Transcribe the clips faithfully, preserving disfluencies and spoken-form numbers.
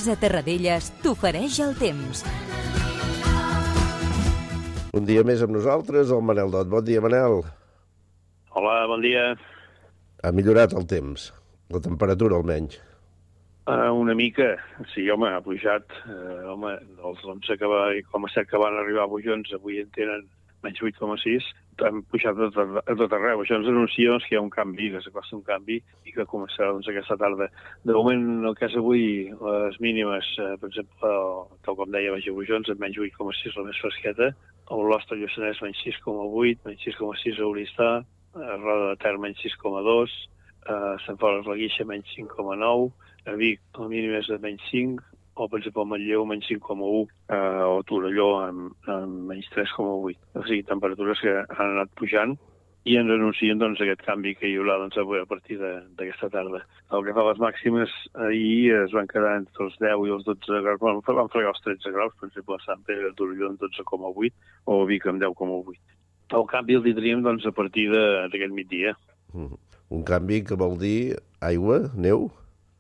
Casa Terradellas t'ofereix el temps. Un dia més amb nosaltres, el Manel Dot. Bon dia, Manel. Hola, bon dia. Ha millorat el temps, la temperatura almenys. Uh, una mica, sí, home, ha pujat. Uh, home, els onze que va, com a set que van arribar a Bujons, avui en tenen menys vuit coma sis, han pujat a tot, a tot arreu. Això ens anuncia doncs, que hi ha un canvi, que s'acosta un canvi i que començarà doncs, aquesta tarda. De moment, el cas avui, les mínimes, uh, per exemple, tal com deia, baix a Bujons, en menys vuit coma sis, la més fresqueta. A Olost, al Lluçanès, menys sis coma vuit, menys sis coma sis a Oristà, a Roda de Ter, menys sis coma dos, a Sant Fores la Guixa, menys cinc coma nou, a Vic, la mínima és de menys cinc, o per exemple a Manlleu, menys cinc coma un, eh, o a Torelló, amb, amb menys tres coma vuit. O sigui, temperatures que han anat pujant i ens anuncien doncs, aquest canvi que hi haurà doncs, avui a partir d'aquesta tarda. El que fa les màximes, ahir es van quedar entre els deu i els dotze graus, bueno, van fregar els tretze graus, per exemple, a Sant Pere de Torelló amb dotze coma vuit o a Vic amb deu coma vuit. El canvi el tindríem doncs, a partir d'aquest migdia. Mm. Un canvi que vol dir aigua, neu?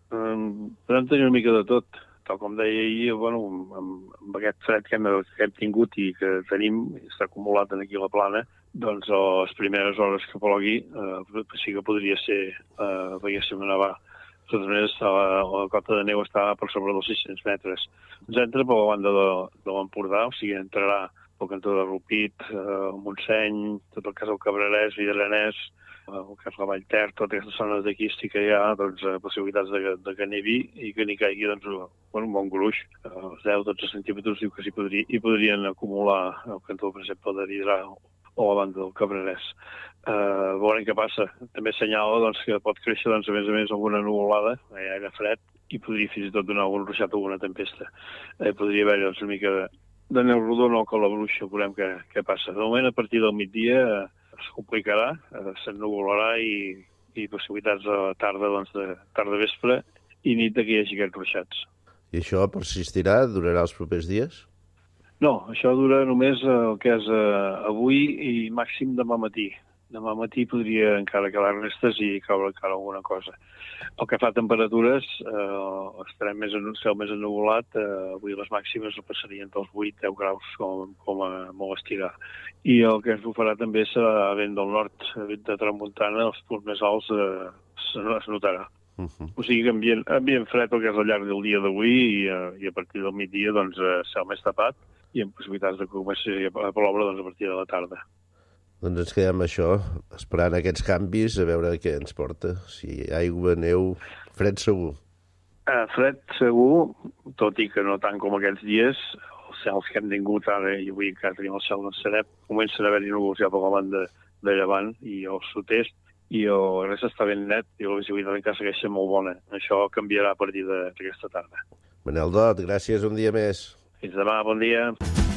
Um, podem tenir una mica de tot. Tal com deia ahir, bueno, amb, amb aquest fred que hem, que hem tingut i que tenim, està acumulat aquí a la plana, doncs a les primeres hores que plogui eh, sí que podria ser, eh, veiéssim a nevar. De totes maneres, la, la cota de neu està per sobre dels sis-cents metres. Ens entra per la banda de, de l'Empordà, o sigui, entrarà pel cantó de Rupit, eh, Montseny, tot el cas del Cabrerès, Vidaranès, el cas de la Vall Ter, totes aquestes zones d'aquí sí que hi ha doncs, possibilitats de, de que nevi i que n'hi caigui doncs, bueno, un bon gruix. Els deu a dotze centímetres diu que s'hi podria, hi podrien acumular el cantó, per exemple, de Vidrà o la banda del Cabrerès. Uh, veurem què passa. També assenyala doncs, que pot créixer doncs, a més a més alguna nuvolada, aire fred, i podria fins i tot donar algun ruixat o alguna tempesta. Eh, podria haver doncs, una mica de, de neu rodona o calabruixa, veurem què, què passa. De moment, a partir del migdia, es complicarà, eh, s'ennuvolarà i, i possibilitats de tarda, doncs, de tarda-vespre i nit que hi hagi aquests ruixats. I això persistirà? Durarà els propers dies? No, això dura només el que és eh, avui i màxim demà matí. Demà matí podria encara quedar restes i caure encara alguna cosa. El que fa temperatures, eh, estarem més en un cel més ennuvolat, eh, avui les màximes passarien dels vuit a deu graus com, com a molt estirar. I el que ens ho farà també serà vent del nord, vent de tramuntana, els punts més alts eh, es notarà. Uh -huh. O sigui que ambient, ambient fred el que és al llarg del dia d'avui i, eh, i a partir del migdia doncs, eh, cel més tapat i amb possibilitats de que comenci a ploure doncs, a partir de la tarda. Doncs ens quedem això, esperant aquests canvis, a veure què ens porta. Si aigua, neu, fred segur. Uh, fred segur, tot i que no tant com aquests dies. Els cels que hem tingut ara, i avui encara tenim el cel d'en Sareb, comencen a haver-hi núvols ja per la banda de llevant i al sud-est, i el res està ben net i la visibilitat encara segueix sent molt bona. Això canviarà a partir d'aquesta tarda. Manel Dot, gràcies un dia més. Fins demà, bon dia.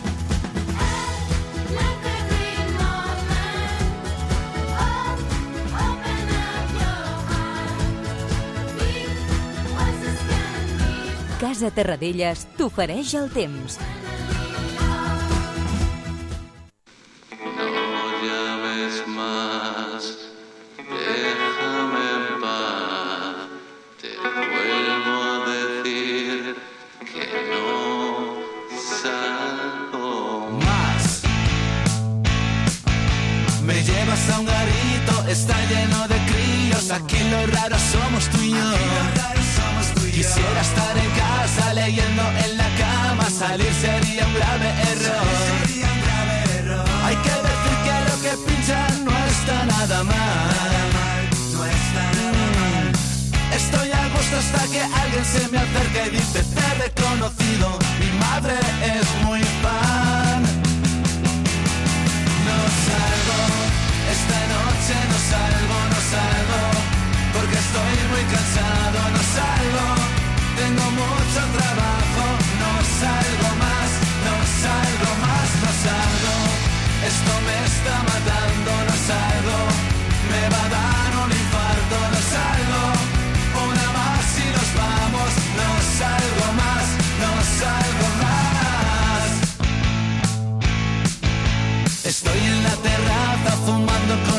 Casa Terradellas t'ofereix el temps. No llames más, déjame en paz. Te vuelvo a decir que no salgo más. Me llevas a un garito, está lleno de críos. Aquí lo raro somos tú y yo. Quisiera estar en casa leyendo en la cama, salir sería un grave error. Hay que decir que lo que pinchan no está nada mal. Estoy a gusto hasta que alguien se me acerca y dice: te he reconocido, mi madre es muy fan. No salgo, esta noche no salgo, no salgo, porque estoy muy cansado, no salgo. Tengo mucho trabajo, no salgo más, no salgo más, no salgo. Esto me está matando, no salgo. Me va a dar un infarto, no salgo. Una más y nos vamos, no salgo más, no salgo más. Estoy en la terraza fumando